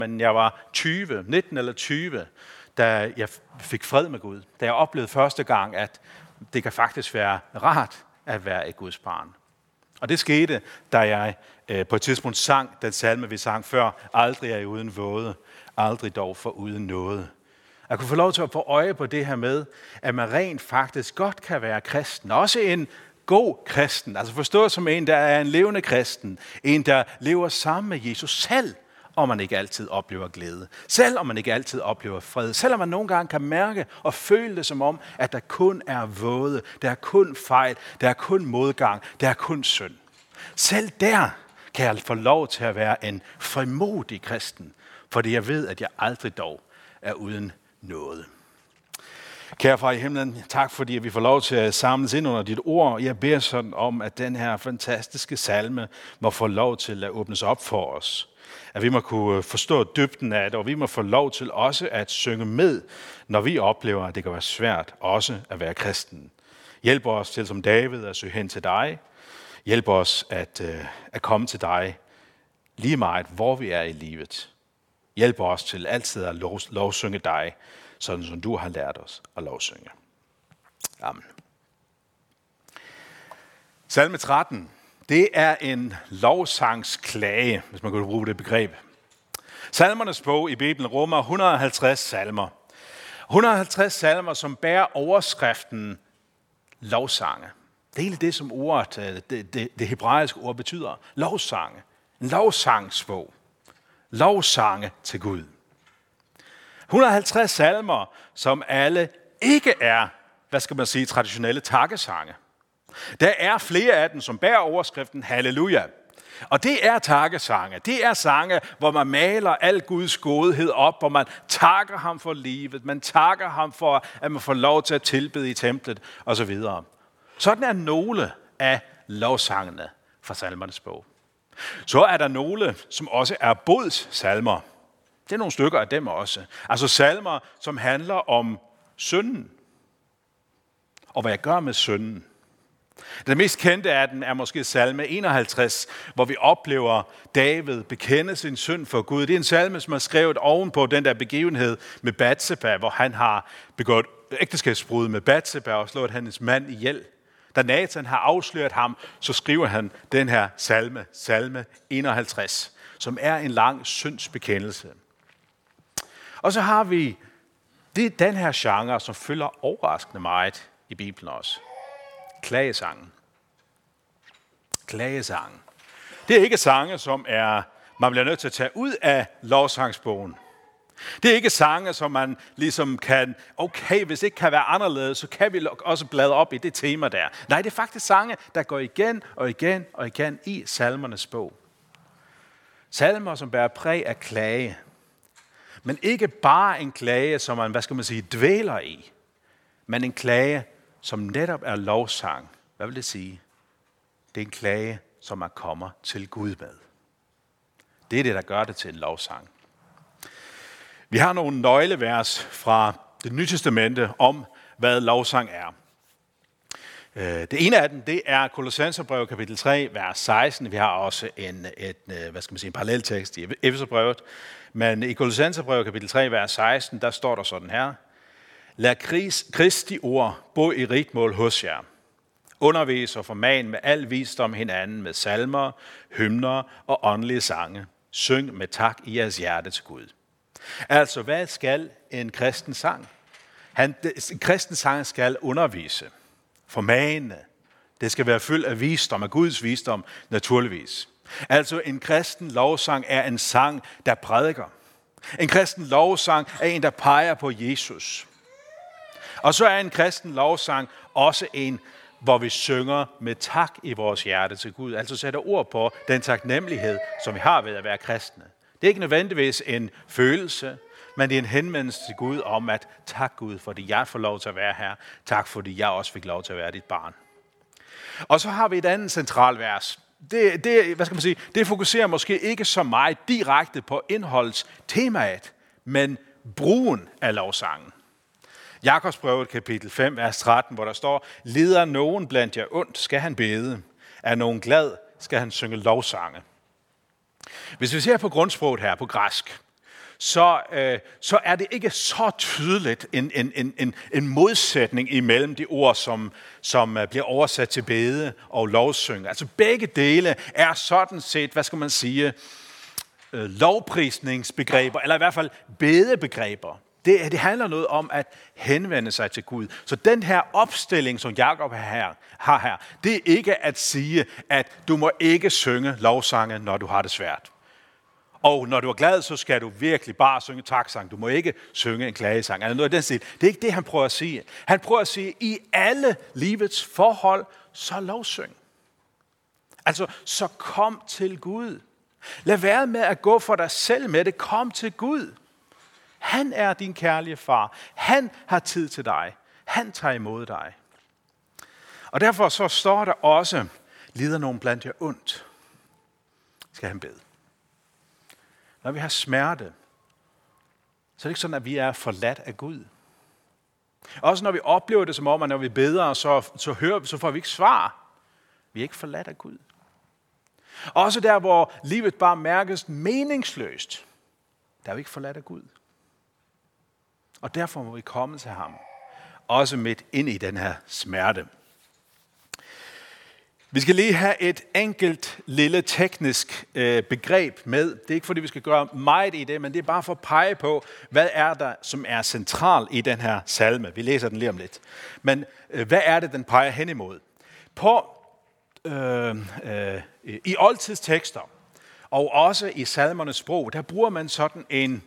Men jeg var 19 eller 20, da jeg fik fred med Gud. Da jeg oplevede første gang, at det kan faktisk være rart at være et Guds barn. Og det skete, da jeg på et tidspunkt sang den salme, vi sang før. Aldrig er jeg uden våde, aldrig dog for uden noget. Jeg kunne få lov til at få øje på det her med, at man rent faktisk godt kan være kristen. Også en god kristen, altså forstået som en, der er en levende kristen. En, der lever sammen med Jesus selv, om man ikke altid oplever glæde. Selv om man ikke altid oplever fred. Selvom man nogle gange kan mærke og føle det som om, at der kun er våde, der er kun fejl, der er kun modgang, der er kun synd. Selv der kan jeg få lov til at være en frimodig kristen, fordi jeg ved, at jeg aldrig dog er uden noget. Kære far i himlen, tak fordi vi får lov til at samles ind under dit ord. Jeg beder sådan om, at den her fantastiske salme må få lov til at åbnes op for os. At vi må kunne forstå dybden af det, og vi må få lov til også at synge med, når vi oplever, at det kan være svært også at være kristen. Hjælp os til som David at søge hen til dig. Hjælp os at komme til dig lige meget, hvor vi er i livet. Hjælp os til altid at lovsynge dig, sådan som du har lært os at lovsynge. Amen. Salme 13, det er en lovsangsklage, hvis man kan bruge det begreb. Salmernes bog i Bibelen rummer 150 salmer. 150 salmer, som bærer overskriften lovsange. Det er egentlig det, som ordet, det hebraiske ord betyder. Lovsange. En lovsangsbog. Lovsange til Gud. 150 salmer, som alle ikke er, traditionelle takkesange. Der er flere af dem, som bærer overskriften halleluja. Og det er takkesange. Det er sange, hvor man maler al Guds godhed op, hvor man takker ham for livet. Man takker ham for, at man får lov til at tilbede i templet osv. Sådan er nogle af lovsangene fra salmernes bog. Så er der nogle, som også er bodssalmer. Det er nogle stykker af dem også. Altså salmer, som handler om synden. Og hvad jeg gør med synden. Den mest kendte af den er måske salme 51, hvor vi oplever David bekende sin synd for Gud. Det er en salme, som er skrevet ovenpå den der begivenhed med Batseba, hvor han har begået ægteskabsbrud med Batseba og slået hendes mand ihjel. Da Nathan har afsløret ham, så skriver han den her salme 51, som er en lang syndsbekendelse. Og så har vi den her genre, som fylder overraskende meget i Bibelen også. Klagesangen. Klagesangen. Det er ikke sange, som man bliver nødt til at tage ud af lovsangsbogen. Det er ikke sange, som man ligesom kan, hvis det ikke kan være anderledes, så kan vi også bladre op i det tema der. Nej, det er faktisk sange, der går igen og igen og igen i salmernes bog. Salmer, som bærer præg af klage. Men ikke bare en klage, som man, dvæler i. Men en klage, som netop er lovsang. Hvad vil det sige? Det er en klage, som man kommer til Gud med. Det er det, der gør det til en lovsang. Vi har nogle nøglevers fra Det Nye Testamente om, hvad lovsang er. Det ene af dem, det er Kolossenserbrevet kapitel 3, vers 16. Vi har også en paralleltekst i Efeserbrevet. Men i Kolossenserbrevet kapitel 3, vers 16, der står der sådan her. Lad Kristi ord bo i rigt mål hos jer. Undervis og forman med al visdom hinanden med salmer, hymner og åndelige sange. Syng med tak i jeres hjerte til Gud. Altså, hvad skal en kristen sang? En kristen sang skal undervise, formane. Det skal være fyldt af visdom, af Guds visdom, naturligvis. Altså, en kristen lovsang er en sang, der prædiker. En kristen lovsang er en, der peger på Jesus. Og så er en kristen lovsang også en, hvor vi synger med tak i vores hjerte til Gud. Altså sætter ord på den taknemmelighed, som vi har ved at være kristne. Det er ikke nødvendigvis en følelse, men det er en henvendelse til Gud om, at tak Gud, fordi jeg får lov til at være her. Tak, fordi jeg også fik lov til at være dit barn. Og så har vi et andet centralvers. Det fokuserer måske ikke så meget direkte på indholdstemaet, men brugen af lovsangen. Jakobsbrevet kapitel 5, vers 13, hvor der står, lider nogen blandt jer ondt, skal han bede. Er nogen glad, skal han synge lovsange. Hvis vi ser på grundsproget her på græsk, så er det ikke så tydeligt en modsætning imellem de ord, som bliver oversat til bede og lovsynge. Altså begge dele er sådan set, hvad skal man sige, lovprisningsbegreber, eller i hvert fald bedebegreber. Det handler noget om at henvende sig til Gud. Så den her opstilling, som Jakob har her, det er ikke at sige, at du må ikke synge lovsange, når du har det svært. Og når du er glad, så skal du virkelig bare synge taksang. Du må ikke synge en klagesang. Eller noget af den stil. Det er ikke det, han prøver at sige. Han prøver at sige, i alle livets forhold, så lovsyng. Altså, så kom til Gud. Lad være med at gå for dig selv med det. Kom til Gud. Han er din kærlige far. Han har tid til dig. Han tager imod dig. Og derfor så står der også, lider nogen blandt jer ondt, skal han bede. Når vi har smerte, så er det ikke sådan, at vi er forladt af Gud. Også når vi oplever det som om, at når vi beder, så får vi ikke svar. Vi er ikke forladt af Gud. Også der, hvor livet bare mærkes meningsløst, der er vi ikke forladt af Gud. Og derfor må vi komme til ham, også midt ind i den her smerte. Vi skal lige have et enkelt lille teknisk begreb med. Det er ikke fordi, vi skal gøre meget i det, men det er bare for at pege på, hvad er der, som er central i den her salme. Vi læser den lige om lidt. Men hvad er det, den peger hen imod? I oldtidstekster, og også i salmernes sprog, der bruger man sådan en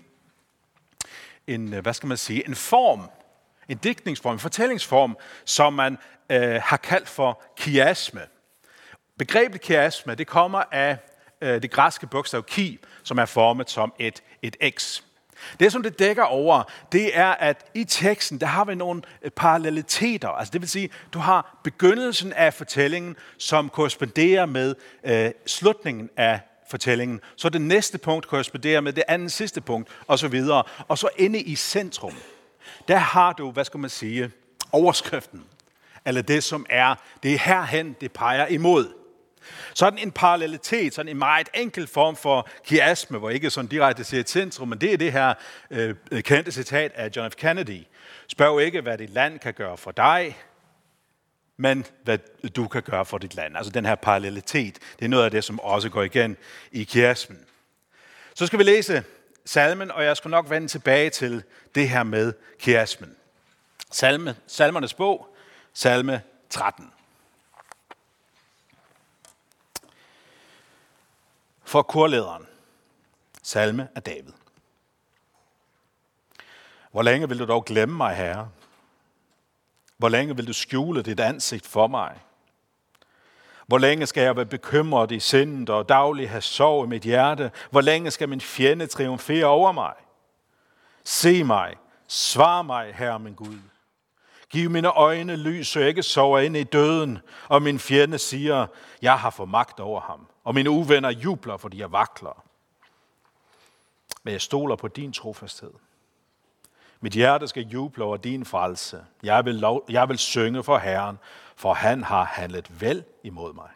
form, en digtningsform, en fortællingsform, som man har kaldt for kiasme. Begrebet kiasme, det kommer af det græske bogstav ki, som er formet som et x. Det, som det dækker over, det er, at i teksten, der har vi nogle paralleliteter. Altså det vil sige, du har begyndelsen af fortællingen, som korresponderer med slutningen af fortællingen. Så det næste punkt korresponderer med det andet sidste punkt, og så videre. Og så inde i centrum, der har du, overskriften. Eller det, som det er herhen, det peger imod. Sådan en parallelitet, sådan en meget enkel form for kiasme, hvor ikke sådan direkte siger et centrum, men det er det her kendte citat af John F. Kennedy. Spørg ikke, hvad dit land kan gøre for dig, men hvad du kan gøre for dit land. Altså den her parallelitet, det er noget af det, som også går igen i kiasmen. Så skal vi læse salmen, og jeg skal nok vende tilbage til det her med kiasmen. Salmernes bog, salme 13. For korlederen, salme af David. Hvor længe vil du dog glemme mig, Herre? Hvor længe vil du skjule dit ansigt for mig? Hvor længe skal jeg være bekymret i sindet og dagligt have sorg i mit hjerte? Hvor længe skal min fjende triumfere over mig? Se mig, svar mig, Herre min Gud. Giv mine øjne lys, så jeg ikke sover ind i døden, og min fjende siger, jeg har fået magt over ham, og mine uvenner jubler, fordi jeg vakler. Men jeg stoler på din trofasthed. Mit hjerte skal juble over din frelse. Jeg vil synge for Herren, for han har handlet vel imod mig.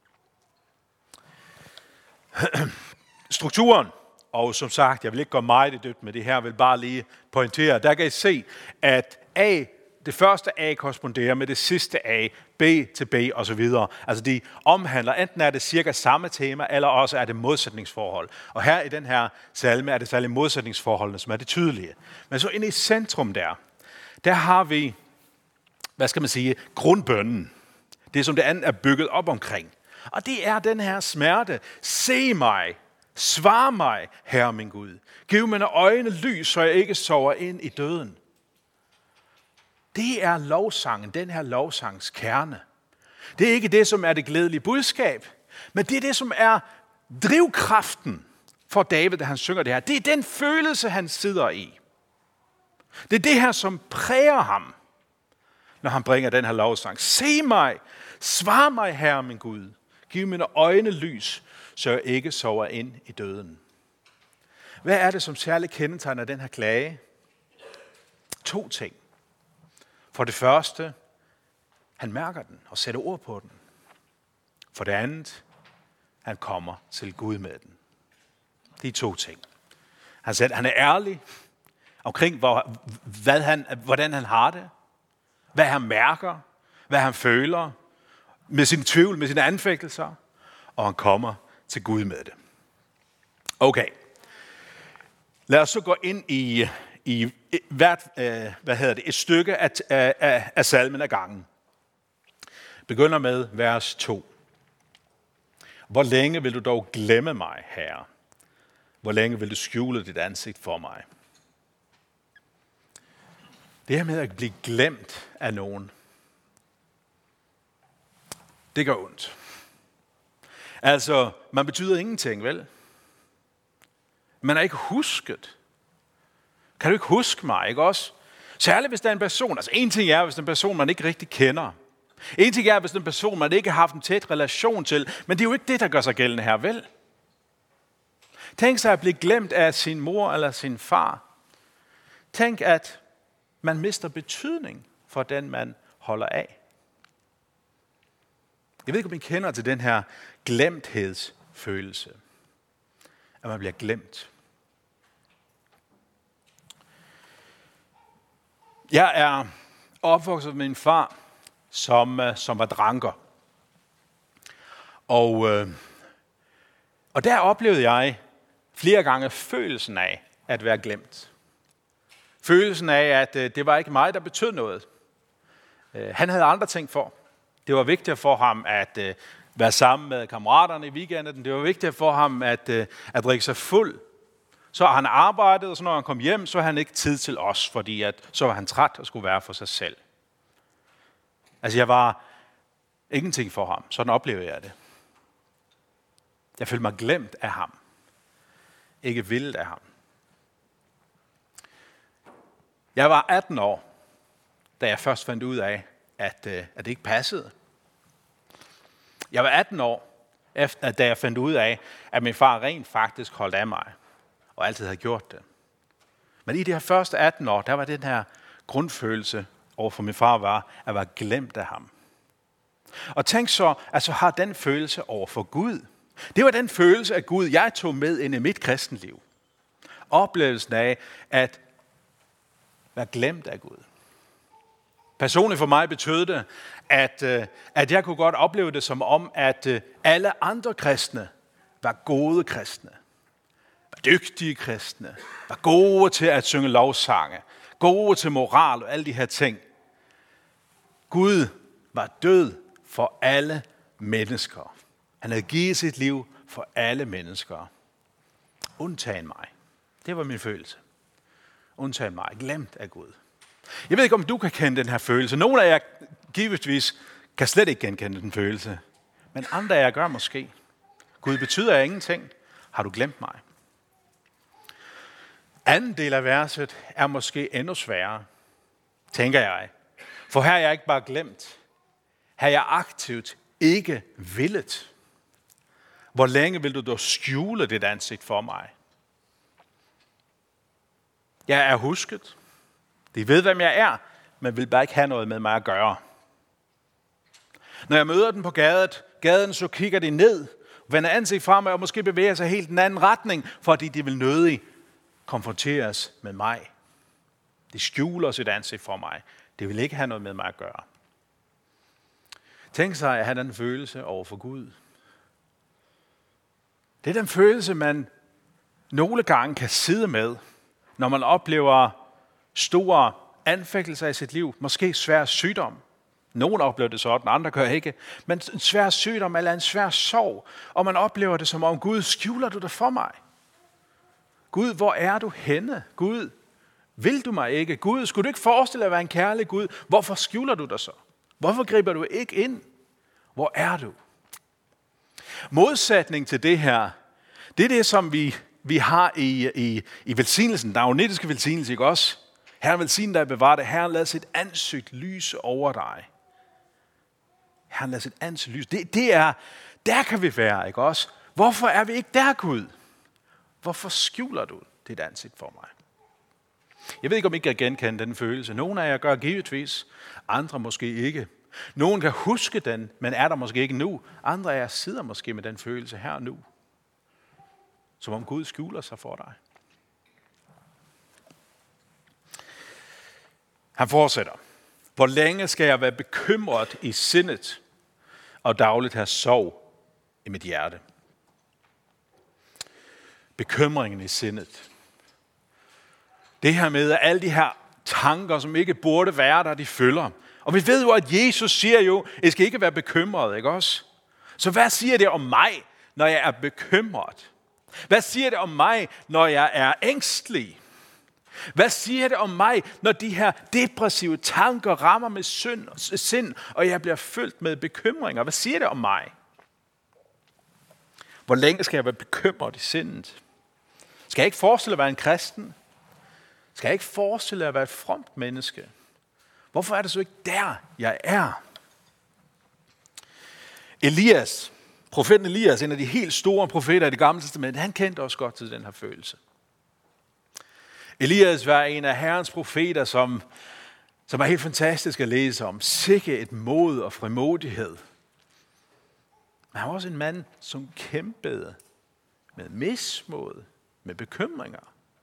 Strukturen, og som sagt, jeg vil ikke gå meget i dybden med det her, jeg vil bare lige pointere, der kan I se, at det første A korresponderer med det sidste A, B til B og så videre. Altså de omhandler, enten er det cirka samme tema, eller også er det modsætningsforhold. Og her i den her salme er det særligt modsætningsforholdene, som er det tydelige. Men så inde i centrum der har vi, grundbønnen. Det som det andet er bygget op omkring. Og det er den her smerte. Se mig, svar mig, Herre min Gud. Giv mine øjne lys, så jeg ikke sover ind i døden. Det er lovsangen, den her lovsangs kerne. Det er ikke det, som er det glædelige budskab, men det er det, som er drivkraften for David, da han synger det her. Det er den følelse, han sidder i. Det er det her, som præger ham, når han bringer den her lovsang. Se mig, svar mig, Herre min Gud. Giv mine øjne lys, så jeg ikke sover ind i døden. Hvad er det, som særligt kendetegner den her klage? 2 ting. For det første, han mærker den og sætter ord på den. For det andet, han kommer til Gud med den. De 2 ting. Han er ærlig omkring, hvordan han har det, hvad han mærker, hvad han føler, med sin tvivl, med sine anfægtelser, og han kommer til Gud med det. Okay. Lad os så gå ind i et stykke af salmen af gangen. Begynder med vers 2. Hvor længe vil du dog glemme mig, Herre? Hvor længe vil du skjule dit ansigt for mig? Det her med at blive glemt af nogen, det gør ondt. Altså, man betyder ingenting, vel? Man er ikke husket. Kan du ikke huske mig, ikke også? Særligt hvis der er en person. Altså, en ting er, hvis der er en person, man ikke rigtig kender. En ting er, hvis der er en person, man ikke har haft en tæt relation til. Men det er jo ikke det, der gør sig gældende her, vel? Tænk sig at blive glemt af sin mor eller sin far. Tænk, at man mister betydning for den, man holder af. Jeg ved ikke, om I kender til den her glemthedsfølelse. At man bliver glemt. Jeg er opvokset med min far, som var dranker. Og der oplevede jeg flere gange følelsen af at være glemt. Følelsen af, at det var ikke mig, der betød noget. Han havde andre ting for. Det var vigtigt for ham at være sammen med kammeraterne i weekenden. Det var vigtigt for ham at drikke sig fuld. Så han arbejdede, og så når han kom hjem, så havde han ikke tid til os, fordi så var han træt og skulle være for sig selv. Altså jeg var ingenting for ham. Sådan oplevede jeg det. Jeg følte mig glemt af ham. Ikke vildt af ham. Jeg var 18 år, da jeg først fandt ud af, at det ikke passede. Jeg var 18 år, da jeg fandt ud af, at min far rent faktisk holdt af mig, og altid havde gjort det. Men i de her første 18 år, der var den her grundfølelse overfor min far var, at være glemt af ham. Og tænk så, at så har den følelse overfor Gud. Det var den følelse af Gud, jeg tog med ind i mit kristenliv. Oplevelsen af at være glemt af Gud. Personligt for mig betød det, at jeg kunne godt opleve det som om, at alle andre kristne var gode kristne. Var dygtige kristne. Var gode til at synge lovsange. Gode til moral og alle de her ting. Gud var død for alle mennesker. Han havde givet sit liv for alle mennesker. Undtagen mig. Det var min følelse. Undtagen mig. Glemt af Gud. Jeg ved ikke, om du kan kende den her følelse. Nogle af jer givetvis kan slet ikke genkende den følelse. Men andre af jer gør måske. Gud betyder ingenting. Har du glemt mig? Anden del af verset er måske endnu sværere, tænker jeg. For her er jeg ikke bare glemt. Her er jeg aktivt ikke villet. Hvor længe vil du dog skjule dit ansigt for mig? Jeg er husket. De ved, hvem jeg er, men vil bare ikke have noget med mig at gøre. Når jeg møder den på gaden, så kigger de ned, vender ansigt frem og måske bevæger sig helt den anden retning, fordi de vil nødig konfronteres med mig. De skjuler sit ansigt for mig. De vil ikke have noget med mig at gøre. Tænk sig at have den følelse over for Gud. Det er den følelse, man nogle gange kan sidde med, når man oplever store anfægtelser i sit liv. Måske svær sygdom. Nogle oplever det sådan, andre gør ikke. Men en svær sygdom eller en svær sorg. Og man oplever det som om, Gud, skjuler du det for mig? Gud, hvor er du henne? Gud, vil du mig ikke? Gud, skulle du ikke forestille dig at være en kærlig Gud? Hvorfor skjuler du dig så? Hvorfor griber du ikke ind? Hvor er du? Modsætning til det her, det er det, som vi har i velsignelsen. Der er jo netiske velsignelse, ikke også? Herren velsigne dig bevare dig. Herren lad sit ansigt lyse over dig. Herren lad sit ansigt lyse. Det er, der kan vi være, ikke også? Hvorfor er vi ikke der, Gud? Hvorfor skjuler du dit ansigt for mig? Jeg ved ikke, om I kan genkende den følelse. Nogle af jer gør givetvis, andre måske ikke. Nogen kan huske den, men er der måske ikke nu. Andre af jer sidder måske med den følelse her nu. Som om Gud skjuler sig for dig. Han fortsætter. Hvor længe skal jeg være bekymret i sindet og dagligt have sorg i mit hjerte? Bekymringen i sindet. Det her med, at alle de her tanker, som ikke burde være der, de følger. Og vi ved jo, at Jesus siger jo, I skal ikke være bekymret, ikke også? Så hvad siger det om mig, når jeg er bekymret? Hvad siger det om mig, når jeg er ængstelig? Hvad siger det om mig, når de her depressive tanker rammer med sind, og jeg bliver fyldt med bekymringer? Hvad siger det om mig? Hvor længe skal jeg være bekymret i sindet? Skal jeg ikke forestille at være en kristen? Skal jeg ikke forestille at være et fromt menneske? Hvorfor er det så ikke der, jeg er? Elias, profeten Elias, en af de helt store profeter i Det Gamle Testament, han kendte også godt til den her følelse. Elias var en af Herrens profeter, som er helt fantastisk at læse om. Sikke et mod og frimodighed. Men han var også en mand, som kæmpede med mismod, med bekymringer.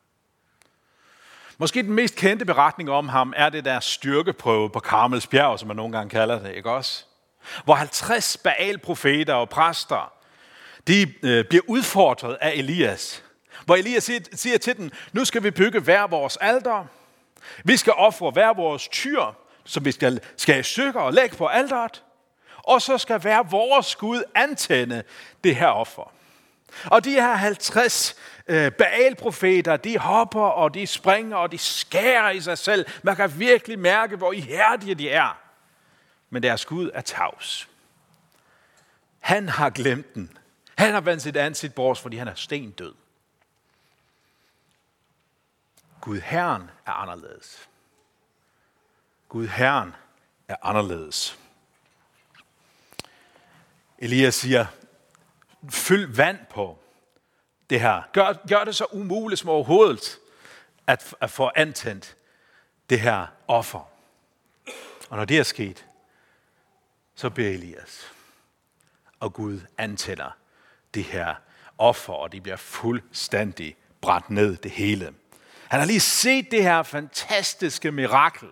Måske den mest kendte beretning om ham er det der styrkeprøve på Karmels bjerg, som man nogle gange kalder det, ikke også? Hvor 50 Baal-profeter og præster, de bliver udfordret af Elias. Hvor Elias siger til dem, nu skal vi bygge hver vores alter. Vi skal ofre hver vores tyr, som vi skal skære i stykker og lægge på alteret. Og så skal hver vores Gud antænde det her offer. Og de her 50 Baal-profeter, de hopper og de springer og de skærer i sig selv. Man kan virkelig mærke, hvor ihærdige de er. Men deres Gud er tavs. Han har glemt den. Han har vendt sit ansigt bort, fordi han er stendød. Gud Herren er anderledes. Gud Herren er anderledes. Elias siger, fyld vand på det her. Gør det så umuligt som overhovedet at få antændt det her offer. Og når det er sket, så beder Elias, og Gud antænder det her offer, og det bliver fuldstændig brændt ned, det hele. Han har lige set det her fantastiske mirakel.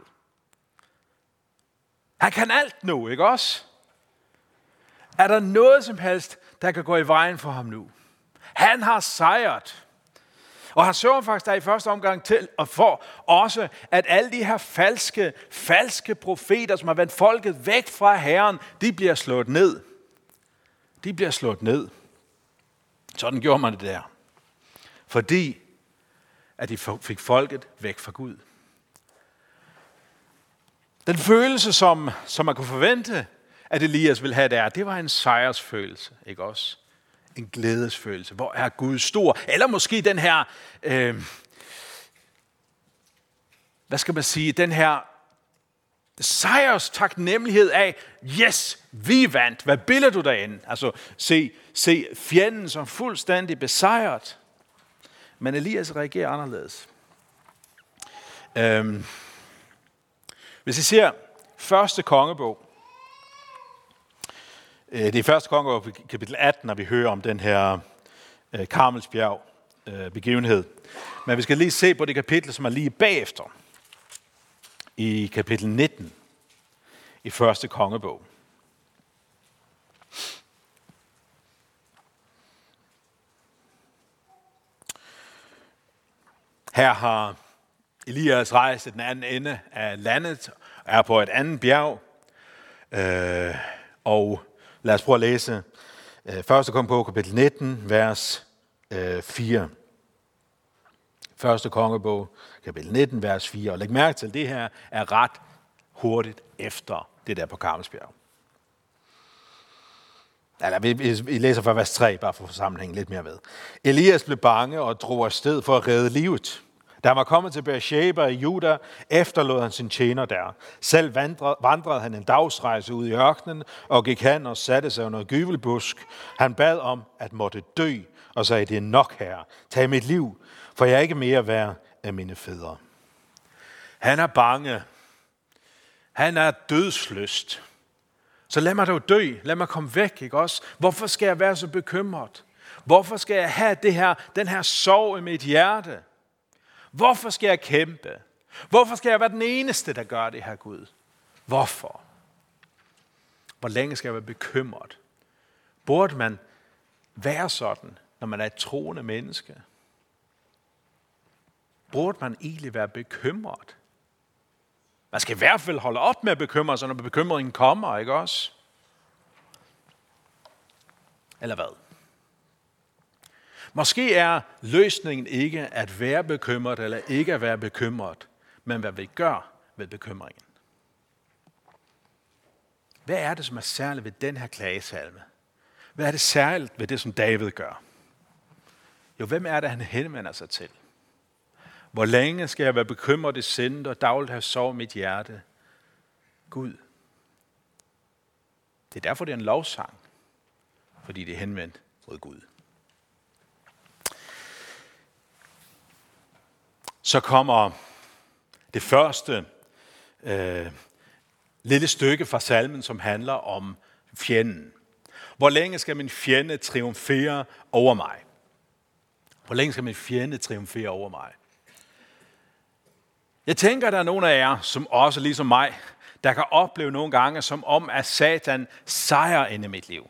Han kan alt nu, ikke også? Er der noget som helst, der kan gå i vejen for ham nu? Han har sejret. Og han sørger faktisk der i første omgang til og for også, at alle de her falske profeter, som har vendt folket væk fra Herren, de bliver slået ned. De bliver slået ned. Sådan gjorde man det der. Fordi at de fik folket væk fra Gud. Den følelse, som man kunne forvente, at Elias ville have der, det var en sejrsfølelse, ikke også? En glædesfølelse. Hvor er Gud stor? Eller måske den her, hvad skal man sige, den her sejrs taknemmelighed af, yes, vi vandt. Hvad billeder du derinde? Altså, se fjenden som fuldstændig besejret. Men Elias reagerer anderledes. Hvis I ser første kongebog, det er første kongebog, kapitel 18, når vi hører om den her Karmels bjerg begivenhed. Men vi skal lige se på det kapitel, som er lige bagefter. I kapitel 19 i første kongebog. Her har Elias rejst den anden ende af landet, er på et andet bjerg, og lad os prøve at læse første kongebog, kapitel 19, vers 4. Første kongebog, kapitel 19, vers 4. Og læg mærke til, at det her er ret hurtigt efter det der på Karmelsbjerg. Eller vi læser fra vers 3, bare for at få sammenhængen lidt mere med. Elias blev bange og drog afsted for at redde livet. Da han var kommet til Beersheba i Juda, efterlod han sin tjener der. Selv vandrede han en dagsrejse ud i ørkenen, og gik hen og satte sig under gyvelbusk. Han bad om at måtte dø, og sagde, det er nok, Herre. Tag mit liv, for jeg er ikke mere værd af mine fædre. Han er bange. Han er dødslyst. Så lad mig dog dø. Lad mig komme væk, ikke også? Hvorfor skal jeg være så bekymret? Hvorfor skal jeg have den her sorg i mit hjerte? Hvorfor skal jeg kæmpe? Hvorfor skal jeg være den eneste, der gør det her, Gud? Hvorfor? Hvor længe skal jeg være bekymret? Burde man være sådan, når man er et troende menneske? Burde man egentlig være bekymret? Man skal i hvert fald holde op med at bekymre sig, når bekymringen kommer, ikke også? Eller hvad? Måske er løsningen ikke at være bekymret eller ikke at være bekymret, men hvad vi gør ved bekymringen. Hvad er det, som er særligt ved den her klagesalme? Hvad er det særligt ved det, som David gør? Jo, hvem er det, han henvender sig til? Hvor længe skal jeg være bekymret i sindet og dagligt have sorg i mit hjerte? Gud. Det er derfor, det er en lovsang. Fordi det er henvendt mod Gud. Så kommer det første lille stykke fra salmen, som handler om fjenden. Hvor længe skal min fjende triumfere over mig? Hvor længe skal min fjende triumfere over mig? Jeg tænker, der er nogle af jer, som også ligesom mig, der kan opleve nogle gange, som om at Satan sejrer ind i mit liv.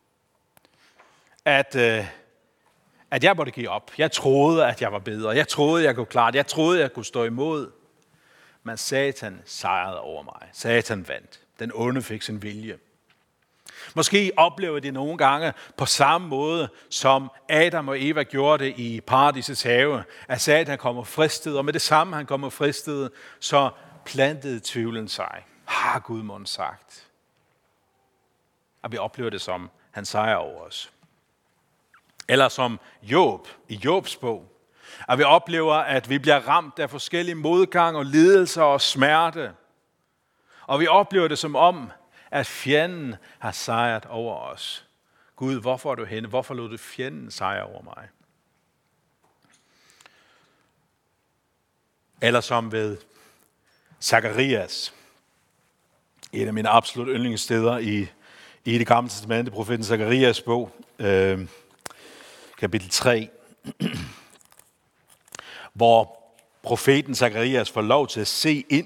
At jeg måtte give op. Jeg troede, at jeg var bedre. Jeg troede, jeg kunne klare det. Jeg troede, jeg kunne stå imod. Men Satan sejrede over mig. Satan vandt. Den onde fik sin vilje. Måske oplever de nogle gange på samme måde, som Adam og Eva gjorde det i paradisets have, at Satan kommer fristet, og med det samme han kommer fristet, så plantede tvivlen sig. Har Gud mon sagt? Og vi oplever det som, han sejrer over os. Eller som Job i Jobs bog. Og vi oplever, at vi bliver ramt af forskellige modgang og lidelser og smerte. Og vi oplever det som om, at fjenden har sejret over os. Gud, hvorfor er du henne? Hvorfor lod du fjenden sejre over mig? Eller som ved Zakarias. Et af mine absolut yndlingssteder i det gamle testamente, profeten Zakarias bog, kapitel 3, hvor profeten Zakarias får lov til at se ind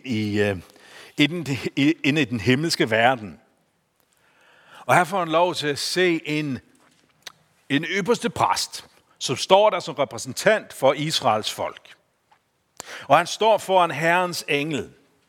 i den himmelske verden. Og her får han lov til at se en ypperste præst, som står der som repræsentant for Israels folk. Og han står foran Herrens engel.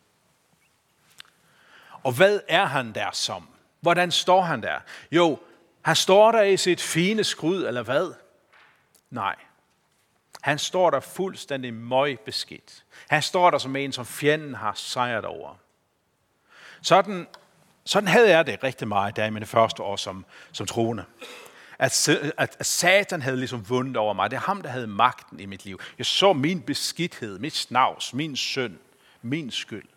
Og hvad er han der som? Hvordan står han der? Jo, han står der i sit fine skrud, eller hvad? Nej. Han står der fuldstændig møgbeskidt. Han står der som en, som fjenden har sejret over. Sådan havde jeg det rigtig meget der i mine første år som troende. At Satan havde ligesom vundet over mig. Det er ham, der havde magten i mit liv. Jeg så min beskidthed, mit snavs, min synd, min skyld.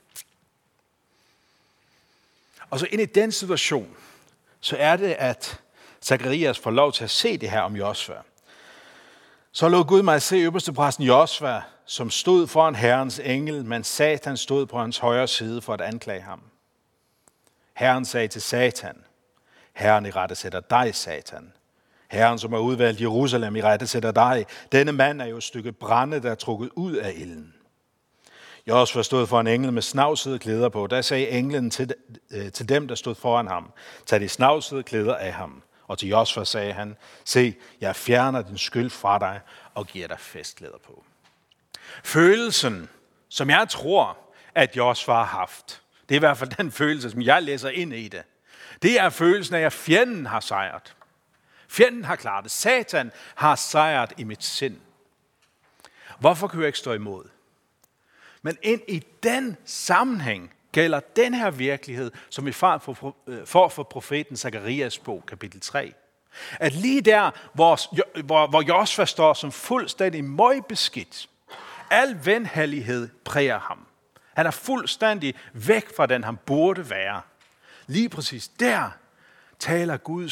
Og så ind i den situation, så er det, at Zakarias får lov til at se det her om Josva. Så lod Gud mig se øverstepræsten Josva, som stod foran Herrens engel, men Satan stod på hans højre side for at anklage ham. Herren sagde til Satan, Herren irettesætter dig, Satan. Herren, som har udvalgt Jerusalem, irettesætter dig. Denne mand er jo et stykke brænde, der er trukket ud af ilden. Josva stod for en engel med snavsede klæder på. Der sagde englen til dem, der stod foran ham, tag de snavsede klæder af ham. Og til Josva sagde han, se, jeg fjerner din skyld fra dig og giver dig festklæder på. Følelsen, som jeg tror, at Josva har haft, det er i hvert fald den følelse, som jeg læser ind i det. Det er følelsen af, at fjenden har sejret. Fjenden har klaret det. Satan har sejret i mit sind. Hvorfor kan jeg ikke stå imod? Men ind i den sammenhæng gælder den her virkelighed, som vi får for profeten Zakarias bog, kapitel 3. At lige der, hvor Josva står som fuldstændig møgbeskidt, al venhellighed præger ham. Han er fuldstændig væk fra den, han burde være. Lige præcis der taler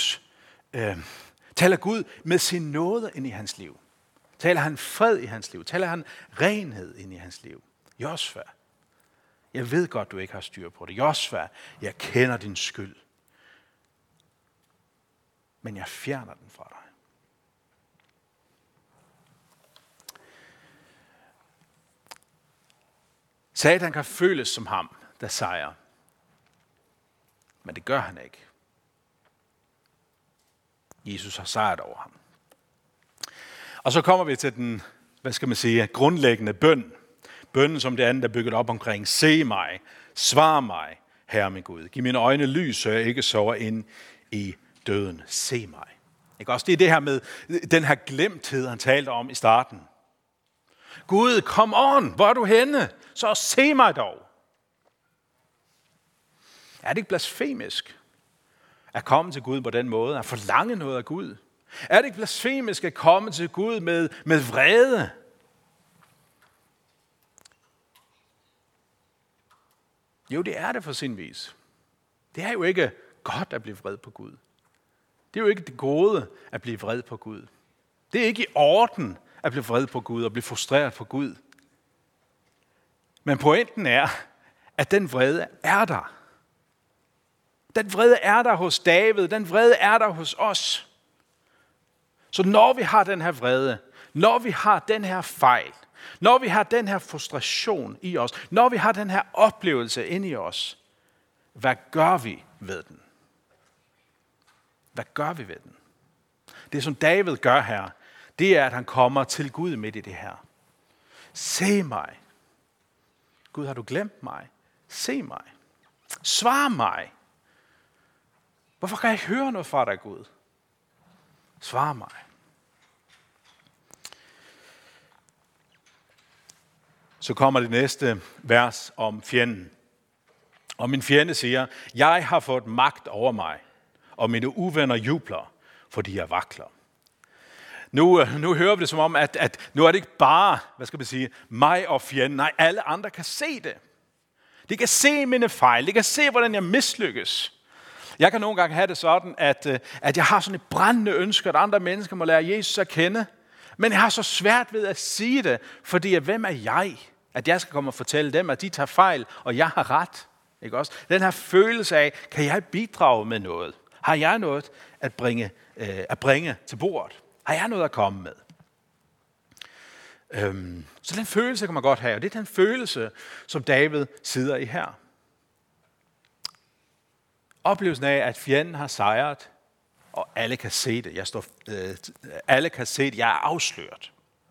Gud med sin nåde ind i hans liv. Taler han fred i hans liv. Taler han renhed ind i hans liv. Josva, jeg ved godt, du ikke har styr på det. Josva, jeg kender din skyld. Men jeg fjerner den fra dig. Satan kan føles som ham, der sejrer. Men det gør han ikke. Jesus har sejret over ham. Og så kommer vi til den, grundlæggende bøn. Bønnen som det andet er bygget op omkring. Se mig, svar mig, Herre min Gud. Giv mine øjne lys, så jeg ikke sover ind i døden. Se mig. Ikke også? Det er det her med den her glemthed, han talte om i starten. Gud, kom on, hvor er du henne? Så se mig dog. Er det ikke blasfemisk at komme til Gud på den måde? At forlange noget af Gud? Er det ikke blasfemisk at komme til Gud med vrede? Jo, det er det for sin vis. Det er jo ikke godt at blive vred på Gud. Det er jo ikke det gode at blive vred på Gud. Det er ikke i orden at blive vred på Gud og blive frustreret på Gud. Men pointen er, at den vrede er der. Den vrede er der hos David. Den vrede er der hos os. Så når vi har den her vrede, når vi har den her fejl, når vi har den her frustration i os, når vi har den her oplevelse inde i os, hvad gør vi ved den? Hvad gør vi ved den? Det som David gør her, det er, at han kommer til Gud midt i det her. Se mig. Gud, har du glemt mig? Se mig. Svar mig. Hvorfor kan jeg ikke høre noget fra dig, Gud? Svar mig. Så kommer det næste vers om fjenden. Og min fjende siger, jeg har fået magt over mig, og mine uvenner jubler, fordi jeg vakler. Nu hører vi det som om, at nu er det ikke bare, mig og fjenden. Nej, alle andre kan se det. De kan se mine fejl. De kan se, hvordan jeg mislykkes. Jeg kan nogle gange have det sådan, at jeg har sådan et brændende ønske, at andre mennesker må lære Jesus at kende. Men jeg har så svært ved at sige det, fordi hvem er jeg? At jeg skal komme og fortælle dem, at de tager fejl, og jeg har ret. Ikke også? Den her følelse af, kan jeg bidrage med noget? Har jeg noget at bringe til bordet? Har jeg noget at komme med? Så den følelse kan man godt have, og det er den følelse, som David sidder i her. Oplevelsen af, at fjenden har sejret, og alle kan se det. Alle kan se det. Jeg er afsløret.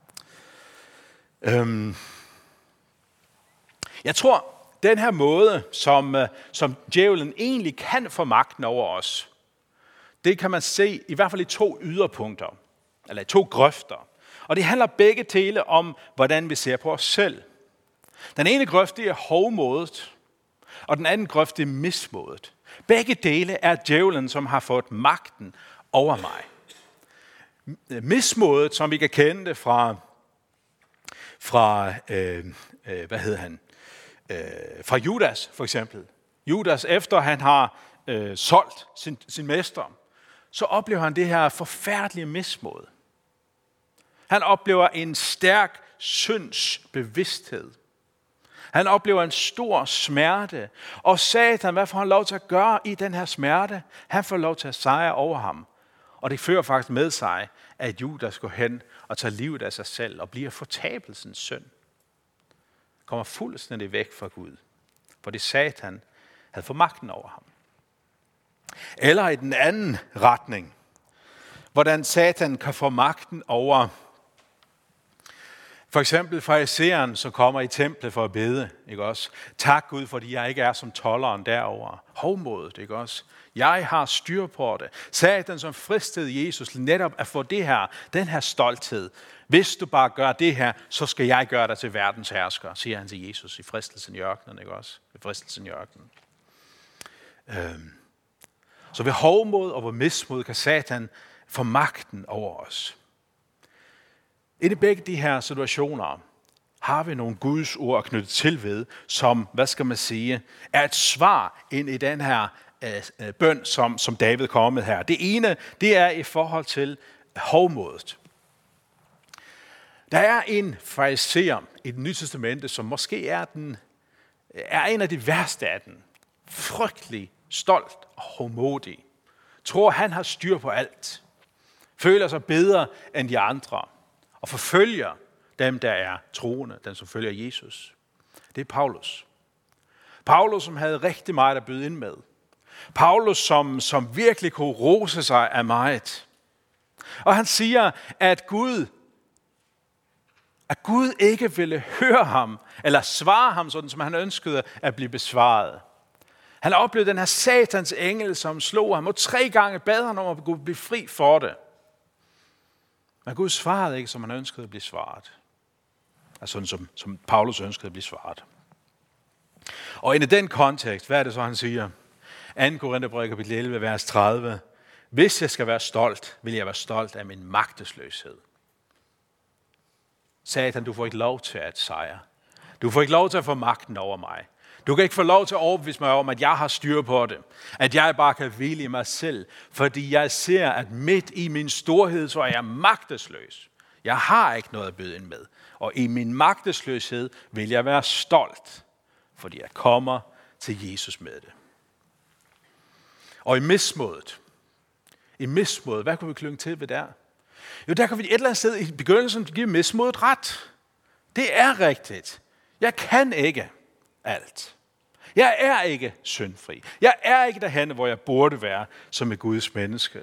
Jeg tror, den her måde, som djævlen egentlig kan få magten over os, det kan man se i hvert fald i 2 yderpunkter, eller i 2 grøfter. Og det handler begge dele om, hvordan vi ser på os selv. Den ene grøft, det er hovmodet, og den anden grøft, det er mismodet. Begge dele er djævlen, som har fået magten over mig. Mismodet, som vi kan kende det fra fra Judas for eksempel. Judas, efter han har solgt sin mester, så oplever han det her forfærdelige mismod. Han oplever en stærk syndsbevidsthed. Han oplever en stor smerte. Og Satan, hvad får han lov til at gøre i den her smerte? Han får lov til at sejre over ham. Og det fører faktisk med sig, at Judas går hen og tager livet af sig selv og bliver fortabelsens søn. Kommer fuldstændig væk fra Gud. Fordi Satan havde fået magten over ham. Eller i den anden retning. Hvordan Satan kan få magten over for eksempel fariseren, som kommer i templet for at bede, ikke også? Tak Gud, fordi jeg ikke er som tolderen derovre. Hovmodet, ikke også? Jeg har styr på det. Satan, som fristede Jesus netop at få den her stolthed. Hvis du bare gør det her, så skal jeg gøre dig til verdens hersker, siger han til Jesus i fristelsen i ørkenen, ikke også? I fristelsen i ørkenen. Så ved hovmod og ved mismod kan Satan få magten over os. I begge de her situationer har vi nogle Guds ord knyttet til ved, som, er et svar ind i den her bøn, som David kommer med her. Det ene, det er i forhold til hovmodet. Der er en fariseer i Det Nye Testamente, som måske er en af de værste af den. Frygtelig stolt og hovmodig. Tror, han har styr på alt. Føler sig bedre end de andre. Og forfølger dem, der er troende, dem som følger Jesus. Det er Paulus. Paulus, som havde rigtig meget at byde ind med. Paulus, som virkelig kunne rose sig af meget. Og han siger, at Gud ikke ville høre ham, eller svare ham, sådan som han ønskede at blive besvaret. Han oplevede den her satans engel, som slog ham, og 3 gange bad han om at kunne blive fri for det. Men Gud svarede ikke, som han ønskede at blive svaret. Altså sådan som Paulus ønskede at blive svaret. Og i den kontekst, hvad er det så, han siger? 2. Korintherbrev kapitel 11, vers 30. Hvis jeg skal være stolt, vil jeg være stolt af min magtesløshed. Satan, du får ikke lov til at sejre. Du får ikke lov til at få magten over mig. Du kan ikke få lov til at overbevise mig om, at jeg har styr på det. At jeg bare kan hvile i mig selv. Fordi jeg ser, at midt i min storhed, så er jeg magtesløs. Jeg har ikke noget at byde ind med. Og i min magtesløshed vil jeg være stolt. Fordi jeg kommer til Jesus med det. Og i mismodet, hvad kunne vi klynge til ved der? Jo, der kan vi et eller andet sted i begyndelsen give mismodet ret. Det er rigtigt. Jeg kan ikke alt. Jeg er ikke syndfri. Jeg er ikke derhen, hvor jeg burde være som et Guds menneske.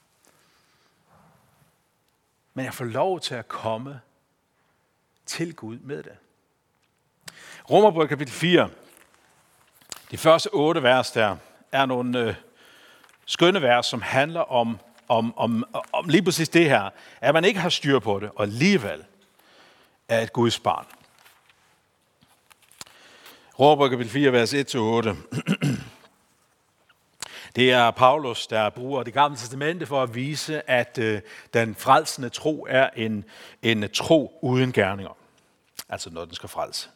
Men jeg får lov til at komme til Gud med det. Romerbrevet kapitel 4. De første 8 vers der er nogle skønne vers, som handler om lige præcis det her. At man ikke har styr på det, og alligevel er et Guds barn. Romerbrevet kapitel 4, vers 1-8. Det er Paulus, der bruger det gamle testamente for at vise, at den frelsende tro er en tro uden gerninger. Altså når den skal frelse.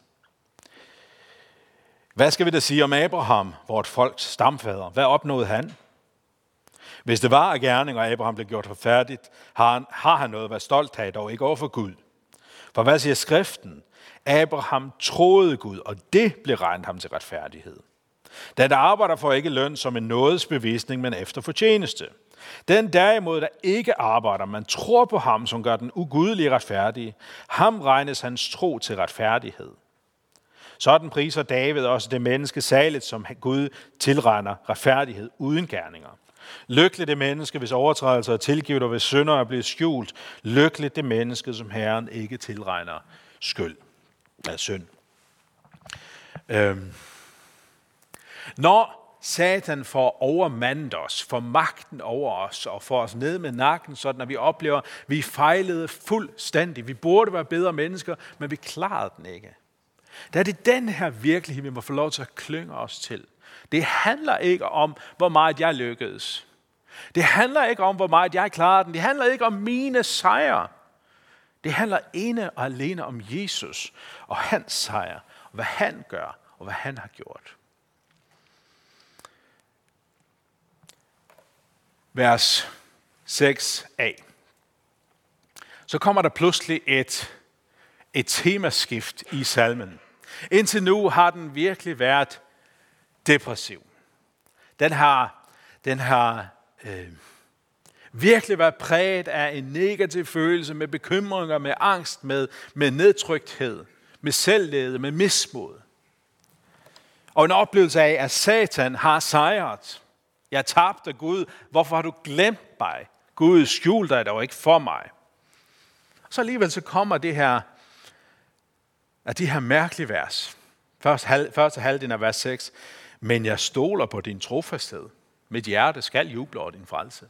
Hvad skal vi da sige om Abraham, vort folks stamfader? Hvad opnåede han? Hvis det var af gerninger, og Abraham blev gjort forfærdigt, har han noget at være stolt af, dog ikke over for Gud. For hvad siger skriften? Abraham troede Gud, og det blev regnet ham til retfærdighed. Den arbejder for ikke løn som en nådesbevisning, men efter fortjeneste. Den derimod, der ikke arbejder, man tror på ham, som gør den ugudelige retfærdige, ham regnes hans tro til retfærdighed. Sådan priser David også det menneske saligt, som Gud tilregner retfærdighed uden gerninger. Lykkeligt det menneske, hvis overtrædelser er tilgivet, og hvis synder er blevet skjult. Lykkeligt det menneske, som Herren ikke tilregner synd. Når Satan får overmandet os, får magten over os og får os ned med nakken, sådan at vi oplever, at vi fejlede fuldstændig. Vi burde være bedre mennesker, men vi klarede den ikke. Der er det den her virkelighed, vi må få lov til at klynge os til. Det handler ikke om, hvor meget jeg lykkedes. Det handler ikke om, hvor meget jeg klarede den. Det handler ikke om mine sejre. Det handler ene og alene om Jesus og hans sejr, og hvad han gør, og hvad han har gjort. Vers 6a. Så kommer der pludselig et temaskift i salmen. Indtil nu har den virkelig været depressiv. Den har virkelig været præget af en negativ følelse med bekymringer, med angst, med nedtrykthed, med selvlede, med mismod. Og en oplevelse af, at Satan har sejret. Jeg tabte Gud. Hvorfor har du glemt mig? Gud, skjul dig dog ikke for mig. Så alligevel så kommer det her af de her mærkelige vers. Første halvdelen af vers 6. Men jeg stoler på din trofasthed. Mit hjerte skal juble over din frelse.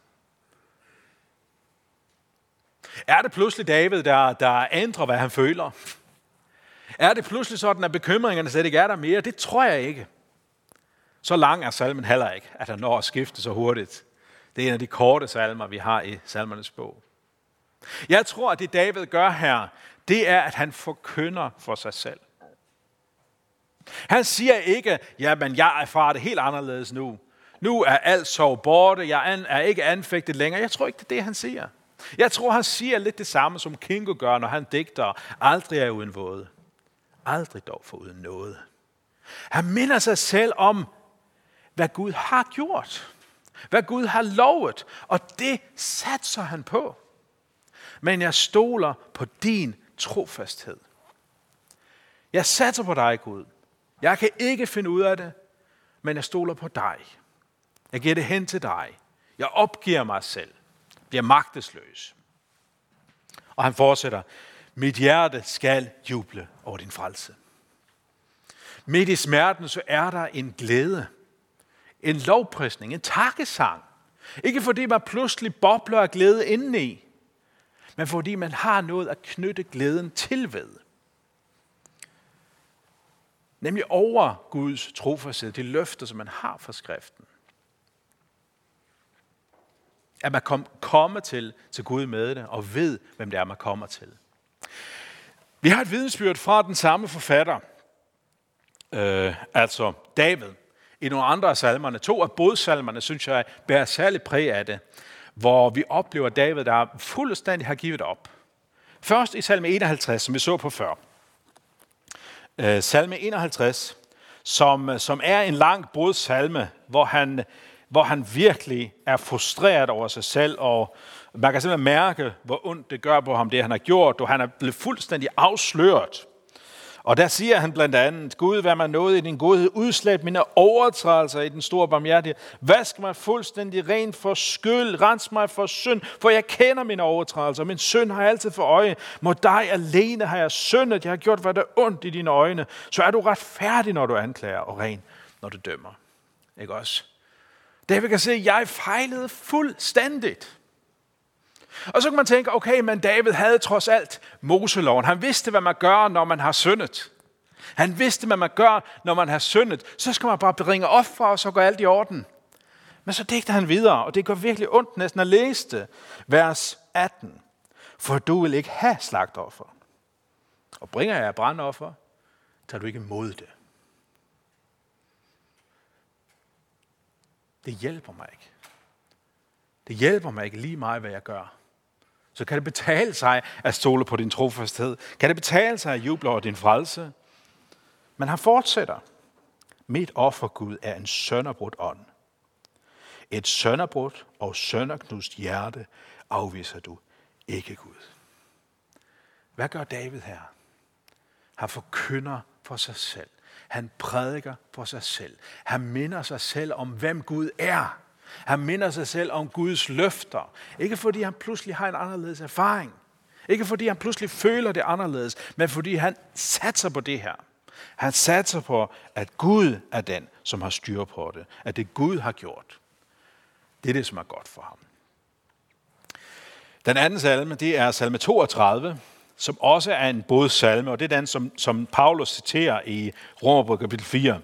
Er det pludselig David, der ændrer, hvad han føler? Er det pludselig sådan, at bekymringerne slet ikke er der mere? Det tror jeg ikke. Så lang er salmen heller ikke, at han når at skifte så hurtigt. Det er en af de korte salmer, vi har i salmernes bog. Jeg tror, at det David gør her, det er, at han forkynder for sig selv. Han siger ikke, jamen jeg erfarer det helt anderledes nu. Nu er alt sorg borte, jeg er ikke anfægtet længere. Jeg tror ikke, det er det, han siger. Jeg tror, han siger lidt det samme, som Kingo gør, når han digter, aldrig er uden våde. Aldrig dog for uden noget. Han minder sig selv om, hvad Gud har gjort. Hvad Gud har lovet. Og det satser han på. Men jeg stoler på din trofasthed. Jeg satser på dig, Gud. Jeg kan ikke finde ud af det, men jeg stoler på dig. Jeg giver det hen til dig. Jeg opgiver mig selv. Bliver magtesløs. Og han fortsætter. Mit hjerte skal juble over din frelse. Midt i smerten, så er der en glæde. En lovprisning, en takkesang. Ikke fordi man pludselig bobler af glæde indeni, men fordi man har noget at knytte glæden til ved. Nemlig over Guds trofasthed, de løfter, som man har fra skriften. At man kommer til Gud med det, og ved, hvem det er, man kommer til. Vi har et vidnesbyrd fra den samme forfatter, altså David. I nogle andre af salmerne, 2 af bodsalmerne, synes jeg, bærer særligt præg af det, hvor vi oplever David, der fuldstændig har givet op. Først i salme 51, som vi så på før. Salme 51, som er en lang bodsalme, hvor han virkelig er frustreret over sig selv, og man kan simpelthen mærke, hvor ondt det gør på ham, det han har gjort, og han er blevet fuldstændig afsløret. Og der siger han blandt andet, Gud, hvad man nåede i din godhed, udslæt mine overtrædelser i den store barmhjertighed. Vask mig fuldstændig ren for skyld, rens mig for synd, for jeg kender mine overtrædelser. Min synd har jeg altid for øje. Mod dig alene har jeg syndet, jeg har gjort, hvad der er ondt i dine øjne. Så er du retfærdig, når du anklager, og ren, når du dømmer. Ikke også? David kan se, at jeg fejlede fuldstændigt. Og så kan man tænke, okay, men David havde trods alt Moseloven. Han vidste, hvad man gør, når man har syndet. Han vidste, hvad man gør, når man har syndet. Så skal man bare bringe offer, og så går alt i orden. Men så digter han videre, og det går virkelig ondt næsten at læse det. Vers 18. For du vil ikke have slagtoffer. Og bringer jeg brandoffer, tager du ikke imod det. Det hjælper mig ikke. Det hjælper mig ikke lige meget, hvad jeg gør. Så kan det betale sig at stole på din trofasthed? Kan det betale sig at juble over din frelse? Men han fortsætter. Mit offer, Gud, er en sønderbrudt ånd. Et sønderbrudt og sønderknust hjerte afviser du ikke, Gud. Hvad gør David her? Han forkynder for sig selv. Han prædiker for sig selv. Han minder sig selv om, hvem Gud er. Han minder sig selv om Guds løfter. Ikke fordi han pludselig har en anderledes erfaring. Ikke fordi han pludselig føler det anderledes, men fordi han satser på det her. Han satser på, at Gud er den, som har styr på det. At det Gud har gjort. Det er det, som er godt for ham. Den anden salme, det er salme 32, som også er en bodsalme, og det er den, som Paulus citerer i Romerbrevet kapitel 4.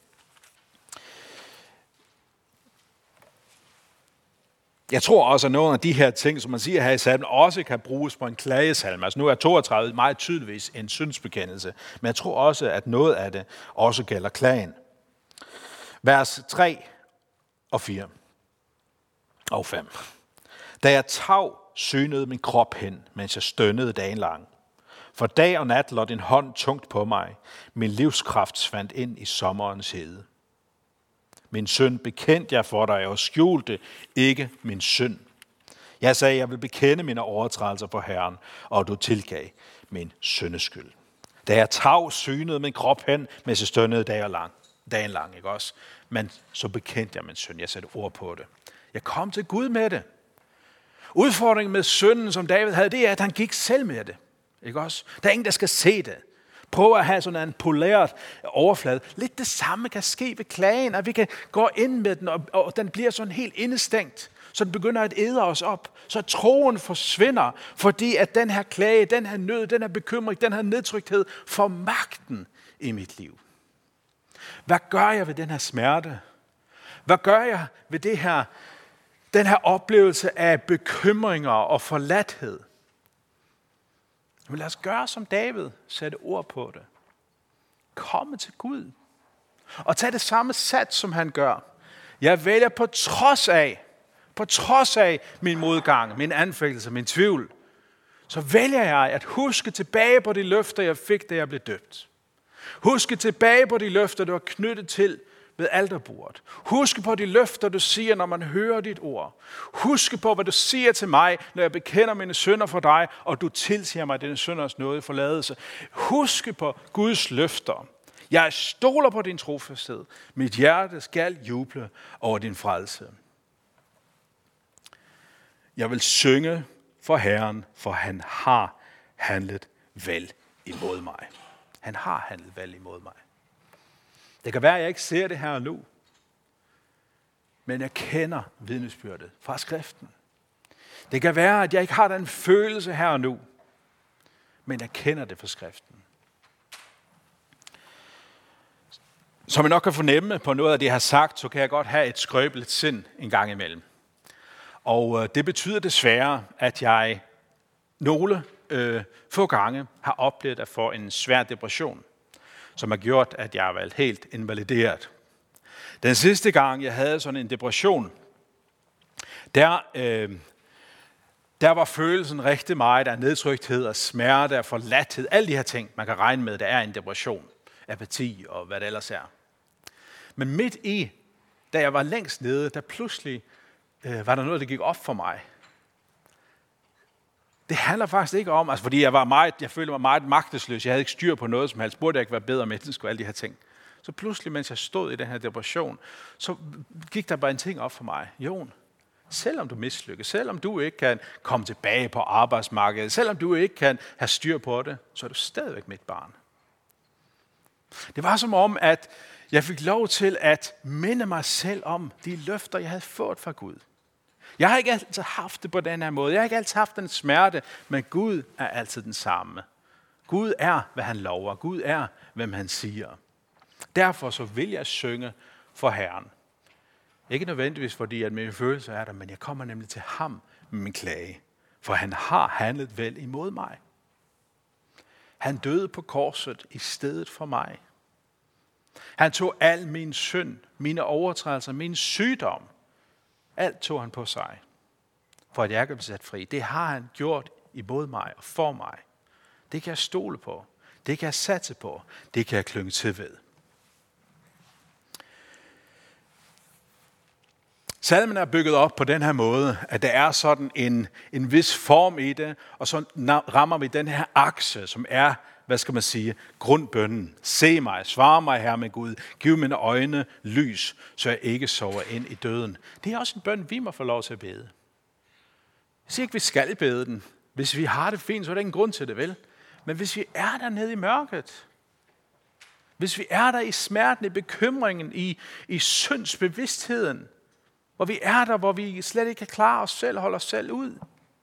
Jeg tror også, at nogle af de her ting, som man siger her i salmen, også kan bruges på en klagesalme. Altså nu er 32 meget tydeligvis en syndsbekendelse, men jeg tror også, at noget af det også gælder klagen. Vers 3 og 4 og 5. Da jeg tav, synede min krop hen, mens jeg stønnede dagen lang. For dag og nat lå din hånd tungt på mig. Min livskraft svandt ind i sommerens hede. Min synd bekendte jeg for dig, og skjulte ikke min synd. Jeg sagde, jeg vil bekende mine overtrædelser for Herren, og du tilgav min syndeskyld. Da jeg tav, synede min krop hen, mens jeg stønnede dagen lang, ikke også? Men så bekendte jeg min synd. Jeg satte ord på det. Jeg kom til Gud med det. Udfordringen med synden, som David havde, det er, at han gik selv med det. Ikke også? Der er ingen, der skal se det. Prøv at have sådan en poleret overflade. Lidt det samme kan ske ved klagen, at vi kan gå ind med den, og den bliver sådan helt indestængt. Så den begynder at æde os op. Så troen forsvinder, fordi at den her klage, den her nød, den her bekymring, den her nedtrykthed får magten i mit liv. Hvad gør jeg ved den her smerte? Hvad gør jeg ved det her, den her oplevelse af bekymringer og forladthed? Men lad os gøre som David, sætte ord på det. Komme til Gud. Og tage det samme sats, som han gør. Jeg vælger på trods af min modgang, min anfægtelse, min tvivl, så vælger jeg at huske tilbage på de løfter, jeg fik, da jeg blev døbt. Huske tilbage på de løfter, der var knyttet til ved alterbordet. Husk på de løfter, du siger, når man hører dit ord. Husk på, hvad du siger til mig, når jeg bekender mine synder for dig, og du tilsiger mig denne synders nåde forladelse. Husk på Guds løfter. Jeg stoler på din trofasthed. Mit hjerte skal juble over din frelse. Jeg vil synge for Herren, for han har handlet vel imod mig. Han har handlet vel imod mig. Det kan være, at jeg ikke ser det her og nu, men jeg kender vidnesbyrdet fra skriften. Det kan være, at jeg ikke har den følelse her og nu, men jeg kender det fra skriften. Som jeg nok kan fornemme på noget af det, jeg har sagt, så kan jeg godt have et skrøbeligt sind en gang imellem. Og det betyder desværre, at jeg nogle få gange har oplevet at få en svær depression, som har gjort, at jeg har været helt invalideret. Den sidste gang, jeg havde sådan en depression, der var følelsen rigtig meget af nedtrykthed og smerte og forladthed. Alle de her ting, man kan regne med, der er en depression. Apati og hvad det ellers er. Men midt i, da jeg var længst nede, der pludselig var der noget, der gik op for mig. Det handler faktisk ikke om, altså fordi jeg følte mig meget magtesløs. Jeg havde ikke styr på noget som helst. Burde jeg ikke være bedre menneske og alle de her ting. Så pludselig, mens jeg stod i den her depression, så gik der bare en ting op for mig. Jon, selvom du mislykkes, selvom du ikke kan komme tilbage på arbejdsmarkedet, selvom du ikke kan have styr på det, så er du stadigvæk mit barn. Det var som om, at jeg fik lov til at minde mig selv om de løfter, jeg havde fået fra Gud. Jeg har ikke altid haft det på den her måde. Jeg har ikke altid haft den smerte, men Gud er altid den samme. Gud er, hvad han lover. Gud er, hvem han siger. Derfor så vil jeg synge for Herren. Ikke nødvendigvis fordi, at mine følelser er der, men jeg kommer nemlig til ham med min klage. For han har handlet vel imod mig. Han døde på korset i stedet for mig. Han tog al min synd, mine overtrædelser, min sygdom. Alt tog han på sig, for at jeg kan blive sat fri. Det har han gjort imod mig og for mig. Det kan jeg stole på. Det kan jeg satse på. Det kan jeg klynge til ved. Salmen er bygget op på den her måde, at der er sådan en vis form i det, og så rammer vi den her akse, som er, hvad skal man sige, grundbønnen. Se mig, svar mig, Herre min Gud, giv mine øjne lys, så jeg ikke sover ind i døden. Det er også en bøn, vi må få lov til at bede. Jeg siger ikke, vi skal bede den. Hvis vi har det fint, så er der ingen grund til det, vel? Men hvis vi er der nede i mørket, hvis vi er der i smerten, i bekymringen, i syndsbevidstheden, hvor vi er der, hvor vi slet ikke kan klare os selv, holde os selv ud.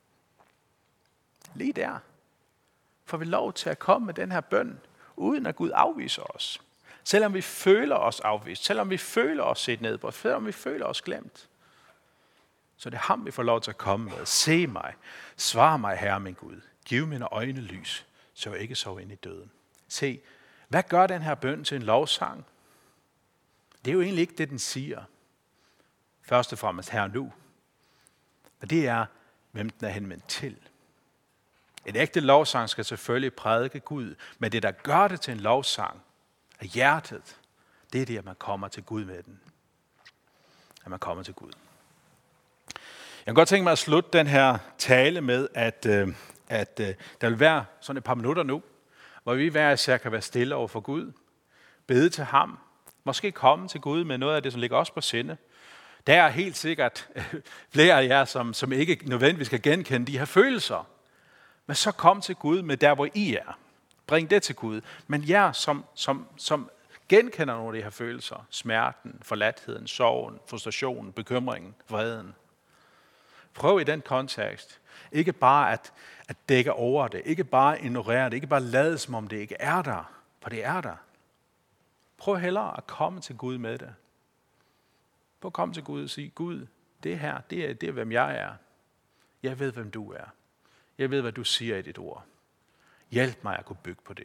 Lige der får vi lov til at komme med den her bøn, uden at Gud afviser os. Selvom vi føler os afvist, selvom vi føler os set ned på, selvom vi føler os glemt. Så det er ham, vi får lov til at komme med. Se mig, svar mig, Herre min Gud. Giv mine øjne lys, så jeg ikke sover ind i døden. Se, hvad gør den her bøn til en lovsang? Det er jo egentlig ikke det, den siger. Først og fremmest her nu. Og det er, hvem den er henvendt til. En ægte lovsang skal selvfølgelig prædike Gud, men det, der gør det til en lovsang, er hjertet. Det er det, at man kommer til Gud med den. At man kommer til Gud. Jeg kan godt tænke mig at slutte den her tale med, at der vil være sådan et par minutter nu, hvor vi hver især kan være stille over for Gud, bede til ham, måske komme til Gud med noget af det, som ligger os på sinde. Der er helt sikkert flere af jer, som ikke nødvendigvis kan genkende de her følelser. Men så kom til Gud med der, hvor I er. Bring det til Gud. Men jer, som genkender nogle af de her følelser, smerten, forladtheden, sorgen, frustrationen, bekymringen, vreden. Prøv i den kontekst ikke bare at dække over det, ikke bare ignorere det, ikke bare lade som om det ikke er der, for det er der. Prøv hellere at komme til Gud med det. Prøv at komme til Gud og sige, Gud, det her, det er, hvem jeg er. Jeg ved, hvem du er. Jeg ved, hvad du siger i dit ord. Hjælp mig at kunne bygge på det.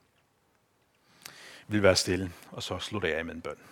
Jeg vil være stille, og så slutter jeg af med en bøn.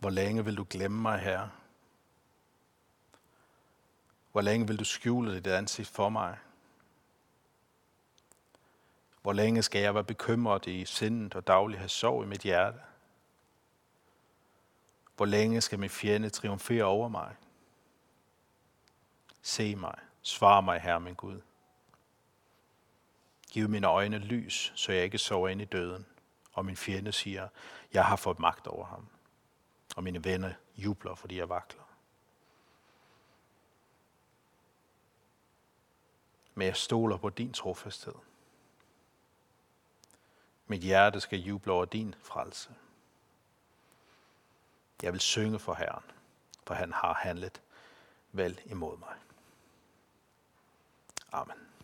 Hvor længe vil du glemme mig, Herre? Hvor længe vil du skjule dit ansigt for mig? Hvor længe skal jeg være bekymret i sindet og dagligt have sorg i mit hjerte? Hvor længe skal min fjende triumfere over mig? Se mig, svar mig, Herre min Gud. Giv mine øjne lys, så jeg ikke sover ind i døden. Og min fjende siger, jeg har fået magt over ham. Og mine venner jubler, fordi jeg vakler. Men jeg stoler på din trofasthed. Mit hjerte skal juble over din frelse. Jeg vil synge for Herren, for han har handlet vel imod mig. Amen.